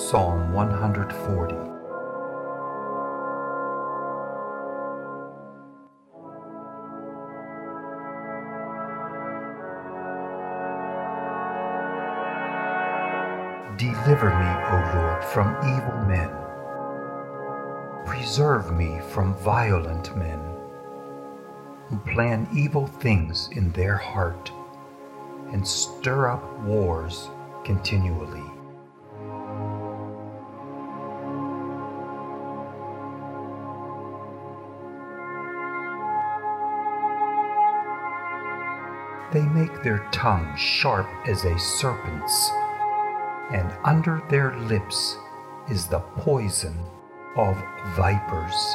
Psalm 140. Deliver me, O Lord, from evil men. Preserve me from violent men, who plan evil things in their heart and stir up wars continually. They make their tongue sharp as a serpent's, and under their lips is the poison of vipers.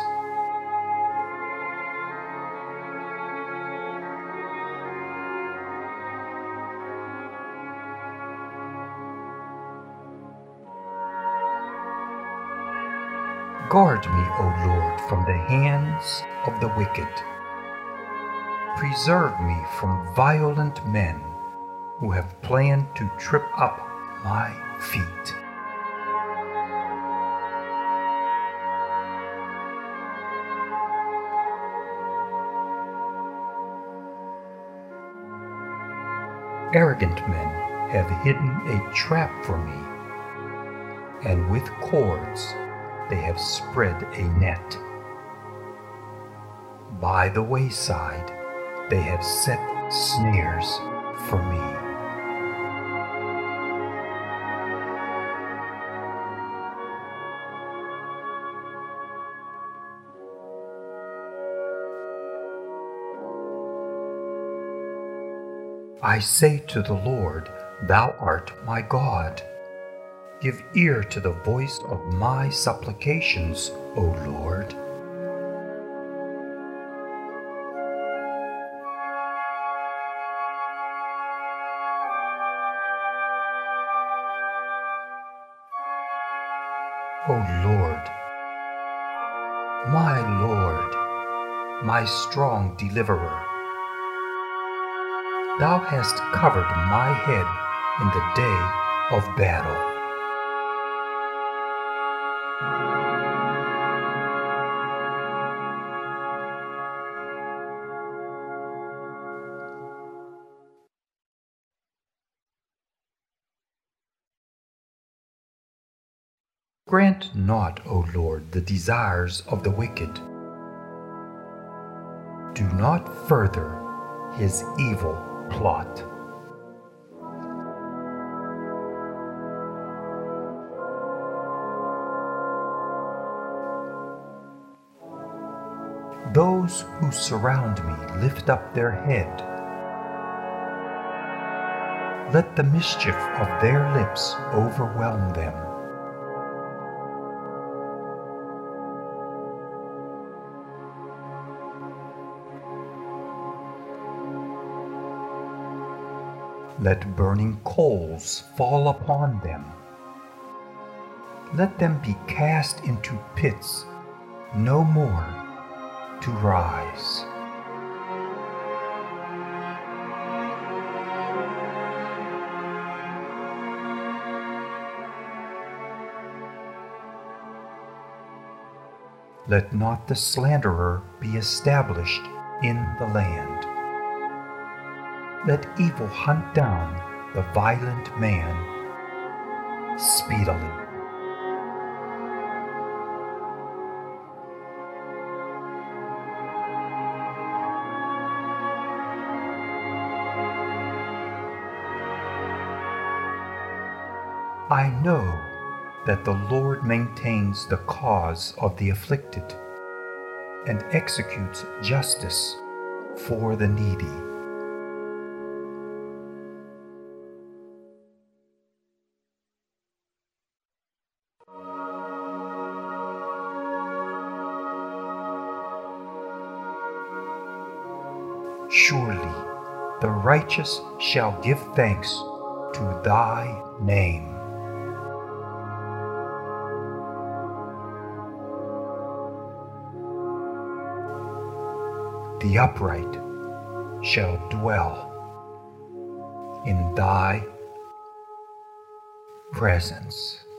Guard me, O Lord, from the hands of the wicked. Preserve me from violent men who have planned to trip up my feet. Arrogant men have hidden a trap for me, and with cords they have spread a net. By the wayside they have set snares for me. I say to the Lord, Thou art my God. Give ear to the voice of my supplications, O Lord. O Lord, my strong deliverer, Thou hast covered my head in the day of battle. Grant not, O Lord, the desires of the wicked. Do not further his evil plot. Those who surround me lift up their head. Let the mischief of their lips overwhelm them. Let burning coals fall upon them. Let them be cast into pits, no more to rise. Let not the slanderer be established in the land. Let evil hunt down the violent man speedily. I know that the Lord maintains the cause of the afflicted and executes justice for the needy. Surely the righteous shall give thanks to thy name. The upright shall dwell in thy presence.